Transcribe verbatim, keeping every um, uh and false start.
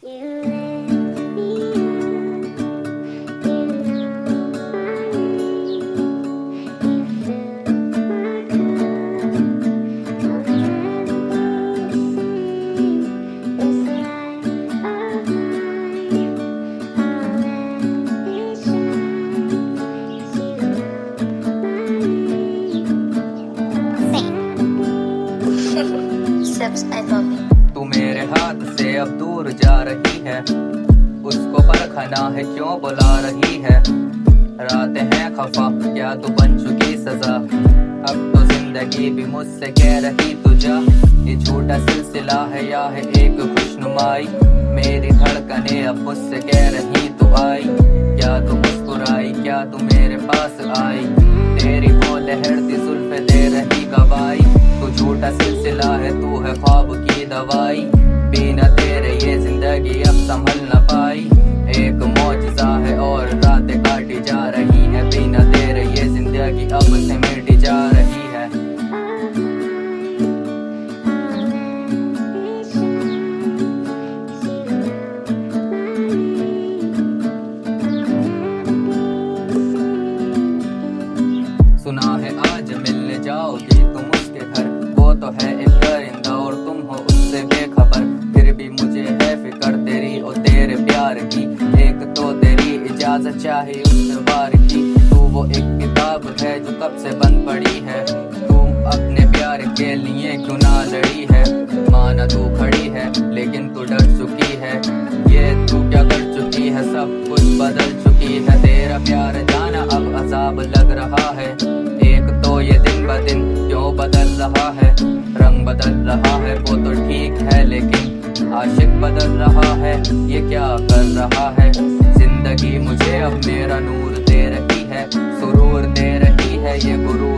तू मेरे हाथ से अब दूर जा रही है, उसको परखना है क्यों बुला रही है। रातें हैं खफा, क्या तू बन चुकी सजा, अब तो जिंदगी भी मुझसे कह रही तू जा। ये झूठा सिलसिला है या है एक खुशनुमाई, मेरी धड़कने अब मुझसे कह रही तू आई। क्या तू मुस्कुराई, क्या तू मेरे पास आई, तेरी वो लहरती जुल्फे दे रही गवाही। तू झूठा सिलसिला है, तू है ख्वाब की दवाई, बिना तेरे ये जिंदगी अब संभल न पाई। एक मौजज़ा है और रातें काटी जा रही है, बिना तेरे ये जिंदगी अब से मिटी जा रही है। सुना है आज मिलने जाओगी तुम उसके घर, वो तो है एक परिंदा और तुम हो उससे बेखबर। फिर भी मुझे है फिक्र तेरी और तेरे प्यार की, एक तो तेरी इजाजत चाहिए उस बार की। तू वो एक किताब है जो कब से बंद पड़ी है, तुम अपने प्यार के लिए क्यों ना लड़ी है। माना तू खड़ी है लेकिन तू डर चुकी है, ये तू क्या कर चुकी है, सब कुछ बदल चुकी है। तेरा प्यार जाना अब अजाब लग रहा है, एक तो ये दिन ब दिन क्यों बदल रहा है। रंग बदल रहा है वो तो ठीक है, लेकिन आशिक बदल रहा है, ये क्या कर रहा है। जिंदगी मुझे अब मेरा नूर दे रही है, सुरूर दे रही है, ये गुरूर